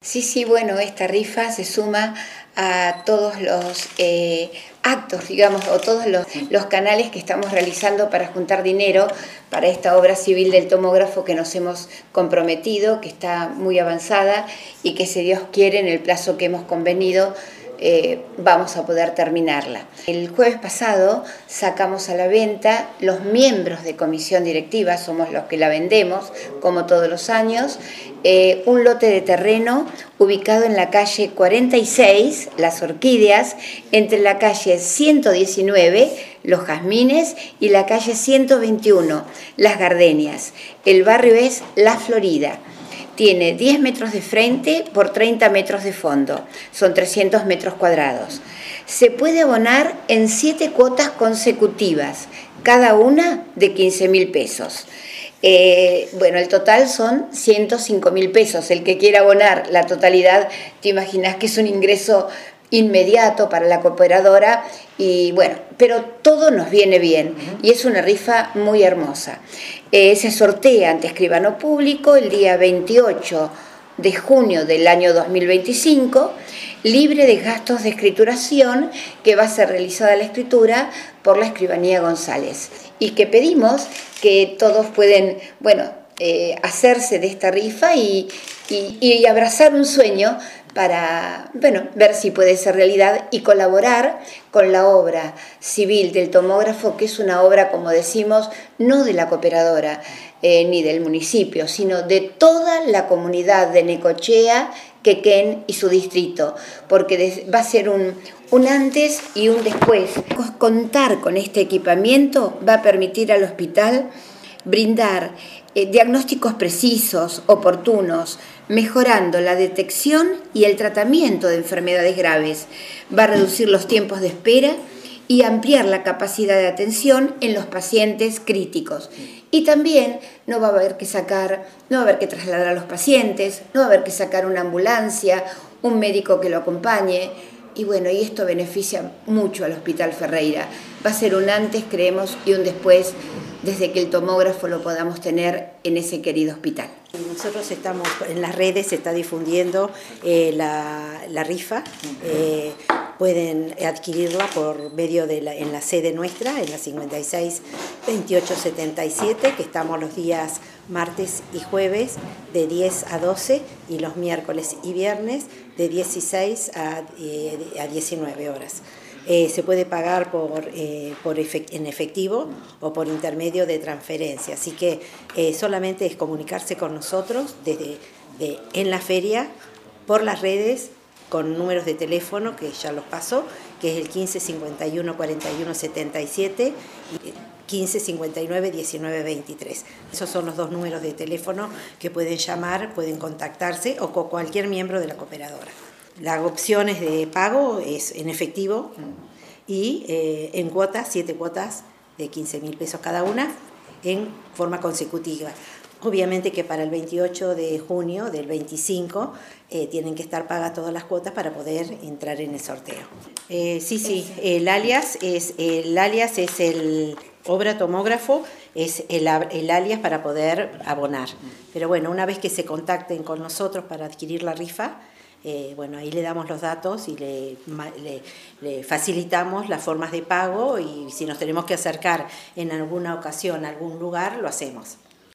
Sí, sí, bueno, esta rifa se suma a todos los actos, digamos, o todos los canales que estamos realizando para juntar dinero para esta obra civil del tomógrafo que nos hemos comprometido, que está muy avanzada y que, si Dios quiere, en el plazo que hemos convenido, vamos a poder terminarla. El jueves pasado sacamos a la venta, los miembros de comisión directiva, somos los que la vendemos, como todos los años, un lote de terreno ubicado en la calle 46, Las Orquídeas, entre la calle 119, Los Jazmines, y la calle 121, Las Gardenias. El barrio es La Florida. Tiene 10 metros de frente por 30 metros de fondo, son 300 metros cuadrados. Se puede abonar en 7 cuotas consecutivas, cada una de 15.000 pesos. Bueno, el total son 105.000 pesos. El que quiera abonar la totalidad, te imaginas que es un ingreso inmediato para la cooperadora, y bueno, pero todo nos viene bien y es una rifa muy hermosa. Se sortea ante escribano público el día 28 de junio del año 2025, libre de gastos de escrituración, que va a ser realizada la escritura por la Escribanía González, y que pedimos que todos pueden, bueno, hacerse de esta rifa y abrazar un sueño para, bueno, ver si puede ser realidad y colaborar con la obra civil del tomógrafo, que es una obra, como decimos, no de la cooperadora ni del municipio, sino de toda la comunidad de Necochea, Quequén y su distrito, porque va a ser un antes y un después. Contar con este equipamiento va a permitir al hospital brindar diagnósticos precisos, oportunos, mejorando la detección y el tratamiento de enfermedades graves. Va a reducir los tiempos de espera y ampliar la capacidad de atención en los pacientes críticos. Y también no va a haber que trasladar a los pacientes, no va a haber que sacar una ambulancia, un médico que lo acompañe. Y bueno, y esto beneficia mucho al Hospital Ferreira. Va a ser un antes, creemos, y un después, desde que el tomógrafo lo podamos tener en ese querido hospital. Nosotros estamos en las redes, se está difundiendo la rifa. Pueden adquirirla por medio en la sede nuestra, en la 56 28 77, que estamos los días martes y jueves de 10 a 12 y los miércoles y viernes de 16 a 19 horas. Se puede pagar en efectivo o por intermedio de transferencia, así que solamente es comunicarse con nosotros en la feria, por las redes, con números de teléfono que ya los paso, que es el 15 51 41 77 y 15 59 19 23. Esos son los 2 números de teléfono que pueden llamar, pueden contactarse o con cualquier miembro de la cooperadora. Las opciones de pago es en efectivo y en cuotas, 7 cuotas de 15.000 pesos cada una, en forma consecutiva. Obviamente que para el 28 de junio del 25 tienen que estar pagas todas las cuotas para poder entrar en el sorteo. Sí, el alias es el obra tomógrafo, es el alias para poder abonar. Pero bueno, una vez que se contacten con nosotros para adquirir la rifa, bueno, ahí le damos los datos y le facilitamos las formas de pago, y si nos tenemos que acercar en alguna ocasión a algún lugar, lo hacemos.